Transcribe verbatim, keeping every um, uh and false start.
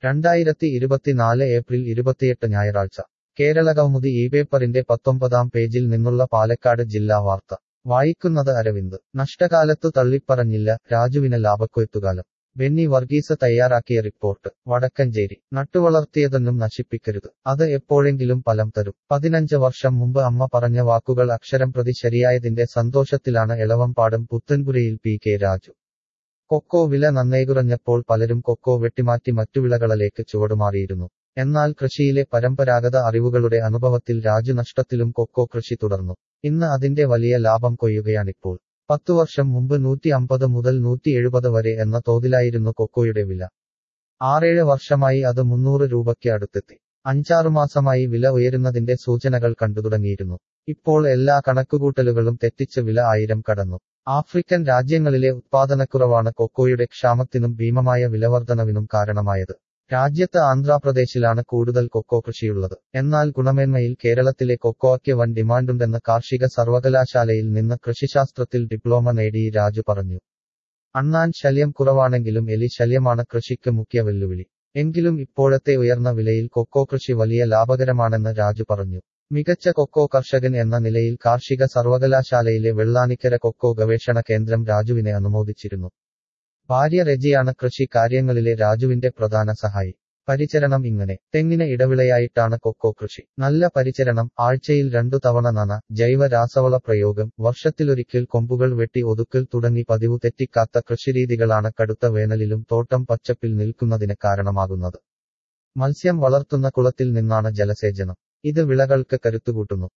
രണ്ടായിരത്തി ഇരുപത്തിനാല് ഏപ്രിൽ ഇരുപത്തിയെട്ട് ഞായറാഴ്ച കേരളകൗമുദി ഈ പേപ്പറിന്റെ പത്തൊമ്പതാം പേജിൽ നിന്നുള്ള പാലക്കാട് ജില്ലാ വാർത്ത വായിക്കുന്നത് അരവിന്ദ്. നഷ്ടകാലത്തു തള്ളിപ്പറഞ്ഞില്ല, രാജുവിന് ലാഭക്കൊയ്ത്തുകാലം. ബെന്നി വർഗീസ് തയ്യാറാക്കിയ റിപ്പോർട്ട്. വടക്കഞ്ചേരി. നട്ടുവളർത്തിയതൊന്നും നശിപ്പിക്കരുത്, അത് എപ്പോഴെങ്കിലും ഫലം തരും. പതിനഞ്ച് വർഷം മുമ്പ് അമ്മ പറഞ്ഞ വാക്കുകൾ അക്ഷരം പ്രതി ശരിയായതിന്റെ സന്തോഷത്തിലാണ് എളവമ്പാടം പുത്തൻപുരയിൽ പി കെ രാജു. കൊക്കോ വില നന്നേ കുറഞ്ഞപ്പോൾ പലരും കൊക്കോ വെട്ടിമാറ്റി മറ്റു വിളകളിലേക്ക് ചുവടുമാറിയിരുന്നു. എന്നാൽ കൃഷിയിലെ പരമ്പരാഗത അറിവുകളുടെ അനുഭവത്തിൽ രാജു നഷ്ടത്തിലും കൊക്കോ കൃഷി തുടർന്നു. ഇന്ന് അതിന്റെ വലിയ ലാഭം കൊയ്യുകയാണിപ്പോൾ. പത്തു വർഷം മുമ്പ് നൂറ്റി അമ്പത് മുതൽ നൂറ്റി എഴുപത് വരെ എന്ന തോതിലായിരുന്നു കൊക്കോയുടെ വില. ആറേഴ് വർഷമായി അത് മുന്നൂറ് രൂപയ്ക്ക് അടുത്തെത്തി. അഞ്ചാറുമാസമായി വില ഉയരുന്നതിന്റെ സൂചനകൾ കണ്ടുതുടങ്ങിയിരുന്നു. ഇപ്പോൾ എല്ലാ കണക്കുകൂട്ടലുകളും തെറ്റിച്ച് വില ആയിരം കടന്നു. ആഫ്രിക്കൻ രാജ്യങ്ങളിലെ ഉത്പാദനക്കുറവാണ് കൊക്കോയുടെ ക്ഷാമത്തിനും ഭീമമായ വിലവർധനവിനും കാരണമായത്. രാജ്യത്ത് ആന്ധ്രാപ്രദേശിലാണ് കൂടുതൽ കൊക്കോ കൃഷിയുള്ളത്. എന്നാൽ ഗുണമേന്മയിൽ കേരളത്തിലെ കൊക്കോയ്ക്ക് വൻ ഡിമാൻഡുണ്ടെന്ന് കാർഷിക സർവകലാശാലയിൽ നിന്ന് കൃഷിശാസ്ത്രത്തിൽ ഡിപ്ലോമ നേടി രാജു പറഞ്ഞു. അണ്ണാൻ ശല്യം കുറവാണെങ്കിലും എലി ശല്യമാണ് കൃഷിക്ക് മുഖ്യ വെല്ലുവിളി. എങ്കിലും ഇപ്പോഴത്തെ ഉയർന്ന വിലയിൽ കൊക്കോ കൃഷി വലിയ ലാഭകരമാണെന്ന് രാജു പറഞ്ഞു. മികച്ച കൊക്കോ കർഷകൻ എന്ന നിലയിൽ കാർഷിക സർവകലാശാലയിലെ വെള്ളാനിക്കര കൊക്കോ ഗവേഷണ കേന്ദ്രം രാജുവിനെ അനുമോദിച്ചിരുന്നു. ഭാര്യ റെജിയാണ് കൃഷി കാര്യങ്ങളിലെ രാജുവിന്റെ പ്രധാന സഹായി. പരിചരണം ഇങ്ങനെ. തെങ്ങിന് ഇടവിളയായിട്ടാണ് കൊക്കോ കൃഷി. നല്ല പരിചരണം, ആഴ്ചയിൽ രണ്ടു തവണ നന, ജൈവ രാസവള പ്രയോഗം, വർഷത്തിലൊരിക്കൽ കൊമ്പുകൾ വെട്ടി ഒതുക്കൽ തുടങ്ങി പതിവു തെറ്റിക്കാത്ത കൃഷിരീതികളാണ് കടുത്ത വേനലിലും തോട്ടം പച്ചപ്പിൽ നിൽക്കുന്നതിന് കാരണമാകുന്നത്. മത്സ്യം വളർത്തുന്ന കുളത്തിൽ നിന്നാണ് ജലസേചനം. ഇത് വിളകൾക്ക് കരുത്തുകൂട്ടുന്നു.